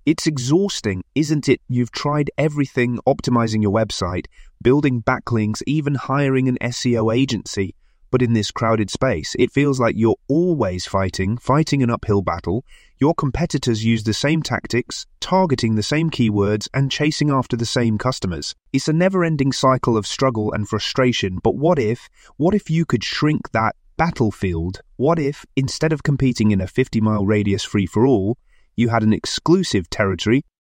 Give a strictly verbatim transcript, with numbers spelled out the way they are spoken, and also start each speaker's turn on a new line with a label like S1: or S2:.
S1: It's exhausting, isn't it? You've tried everything, optimizing your website, building backlinks, even hiring an S E O agency. But in this crowded space, it feels like you're always fighting, fighting an uphill battle. Your competitors use the same tactics, targeting the same keywords, and chasing after the same customers. It's a never-ending cycle of struggle and frustration. But what if, what if you could shrink that battlefield? What if, instead of competing in a fifty-mile radius free-for-all, you had an exclusive territory